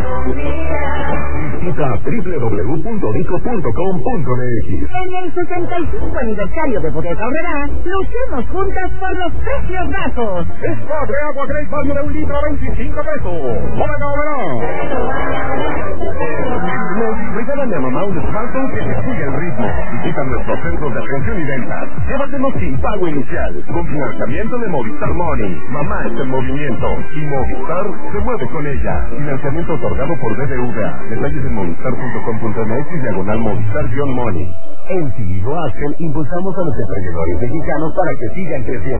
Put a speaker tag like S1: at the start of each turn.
S1: Visita www.dico.com.mx.
S2: En el 65 aniversario de Bodega Aurrerá, luchemos juntas por los precios bajos.
S1: Spa de agua Great Value de 1 litro a 25 pesos. ¡Bodega Aurrerá! Regálale a mamá un smartphone que te siga el ritmo. Visita nuestros centros de atención y ventas. Llévatelo sin pago inicial, con financiamiento de Movistar Money. Mamá está en movimiento y Movistar se mueve con ella. Financiamiento otorgado por BBVA. Detalles en movistar.com.mx/Movistar-Money. En Siligo Axel impulsamos a los emprendedores mexicanos para que sigan creciendo.